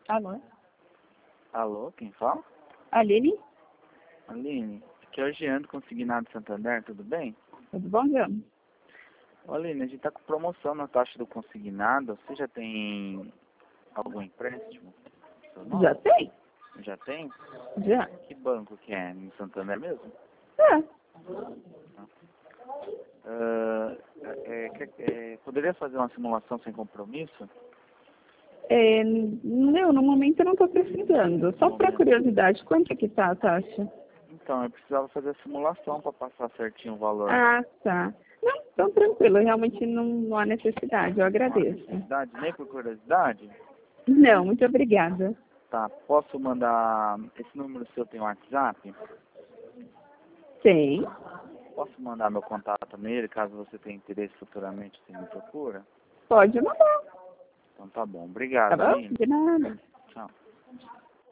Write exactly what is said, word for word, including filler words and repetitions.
Alô? Alô, quem fala? Aline? Aline, aqui é o Jean do Consignado Santander, tudo bem? Tudo bom, Jean? Ô, Aline, a gente está com promoção na taxa do consignado. Você já tem algum empréstimo? Seu nome? Já tem? Já tem? Já. Que banco que é? No Santander mesmo? É. Ah, é, é, é, poderia fazer uma simulação sem compromisso? É, não, no momento eu não estou precisando. Só para curiosidade, quanto é que tá a taxa? Então, eu precisava fazer a simulação para passar certinho o valor. Ah, tá. Não, então tranquilo, realmente não, não há necessidade, eu agradeço. Curiosidade, nem por curiosidade? Não, muito obrigada. Tá, posso mandar... Esse número seu tem WhatsApp? Tem. Posso mandar meu contato nele, caso você tenha interesse futuramente, você me procura? Pode mandar. Então tá bom. Tá Obrigado, bom? Aline. De nada. Tchau.